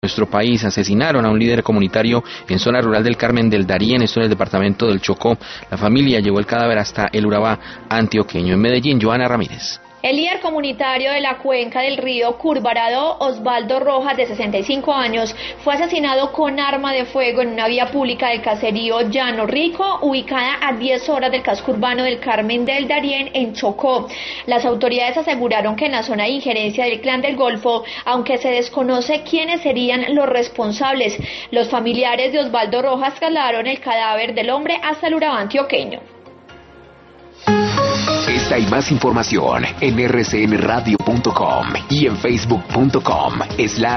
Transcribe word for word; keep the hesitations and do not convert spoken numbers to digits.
nuestro país. Asesinaron a un líder comunitario en zona rural del Carmen del Darién, esto en el departamento del Chocó. La familia llevó el cadáver hasta el Urabá antioqueño. En Medellín, Joana Ramírez. El líder comunitario de la cuenca del río Curvarado, Osvaldo Rojas, de sesenta y cinco años, fue asesinado con arma de fuego en una vía pública del caserío Llano Rico, ubicada a diez horas del casco urbano del Carmen del Darién, en Chocó. Las autoridades aseguraron que en la zona de injerencia del Clan del Golfo, aunque se desconoce quiénes serían los responsables, los familiares de Osvaldo Rojas trasladaron el cadáver del hombre hasta el Urabá antioqueño. Esta y más información en erre ce ene radio punto com y en facebook punto com slash